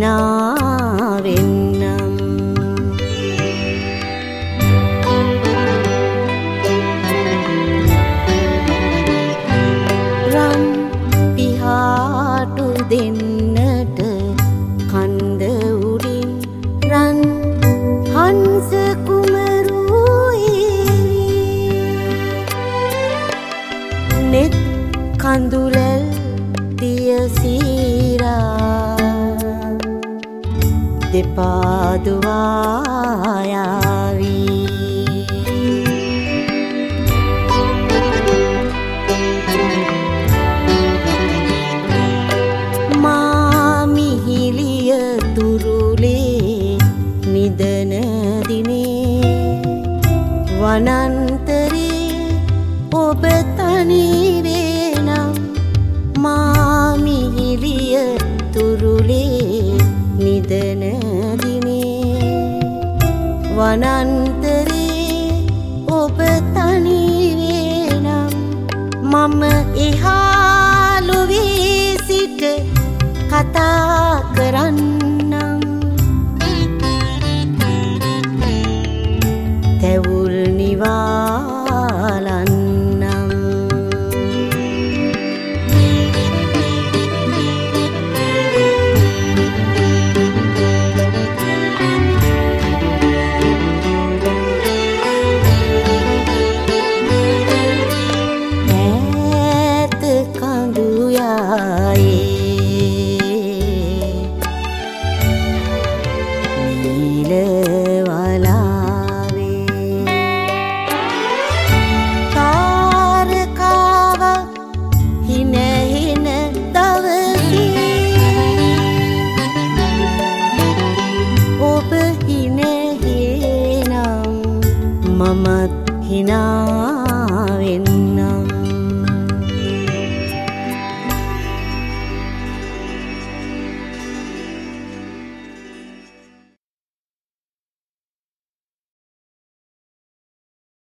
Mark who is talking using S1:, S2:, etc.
S1: හිනා වෙන්නම්. රන් පිහාටු දෙන්නට කන්ද උඩින් රන් හංස කුමරුයි නෙත් කඳුලැල් දියසීරා දෙපාදුවායාවී මාමිහිලිය තුරුලේ නිදන දිනේ වනන්තරේ ඔබ තනිවේ නම් මාමිහිලිය තුරුලේ නිදන දිනේ වනන්තරේ ඔබ තනිවේ නම් මම එහාලුවී සිට කතා කරන්නම්. තැවුල් නිවාලන්නම්. ඈත කඳු යායේ නීල වලාවේ තාරකාවක් හින හින දවසේ ඔබ හින හිනම් මමත් හිනා වෙන්නම්.